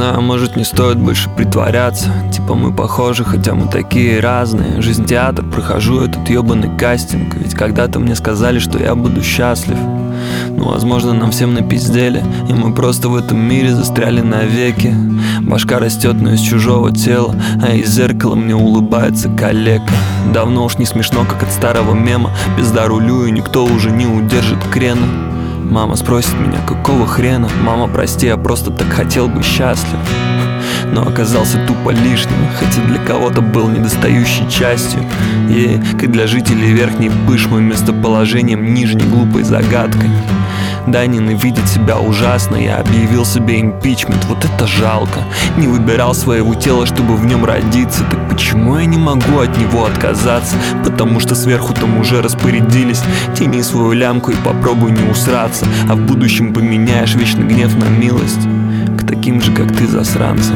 знаю, может, не стоит больше притворяться. Типа мы похожи, хотя мы такие разные. Жизнь театр, прохожу этот ебаный кастинг. Ведь когда-то мне сказали, что я буду счастлив. Ну, возможно, нам всем напиздели, и мы просто в этом мире застряли навеки. Башка растет, но из чужого тела, а из зеркала мне улыбается калека. Давно уж не смешно, как от старого мема. Пизда рулю, и никто уже не удержит крена. Мама спросит меня, какого хрена? Мама, прости, я просто так хотел быть счастлив. Но оказался тупо лишним, хотя для кого-то был недостающей частью. И как для жителей верхней Пышмы местоположением нижней глупой загадкой. Да, ненавидеть себя ужасно, я объявил себе импичмент, вот это жалко. Не выбирал своего тела, чтобы в нем родиться. Так почему я не могу от него отказаться? Потому что сверху там уже распорядились. Тяни свою лямку и попробуй не усраться. А в будущем поменяешь вечный гнев на милость к таким же, как ты, засранцам.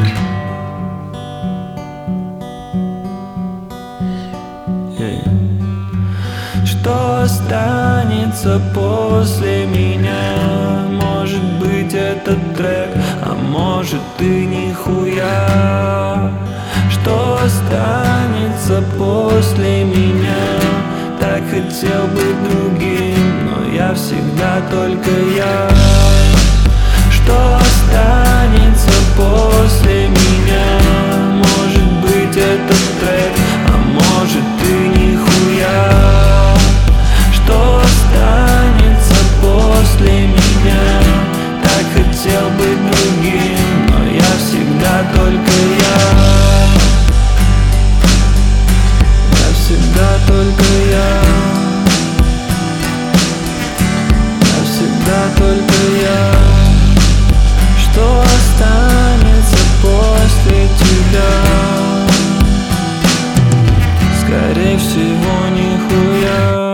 Что останется после меня? Может быть, этот трек, а может и нихуя. Что останется после меня? Так хотел быть другим, но я всегда только я. Что останется после меня? Может быть, этот трек, а может и нихуя. Что останется после меня? Так хотел быть другим, но я всегда только я. Я всегда только я. Я всегда только я. Что останется после тебя? Скорее всего, нихуя.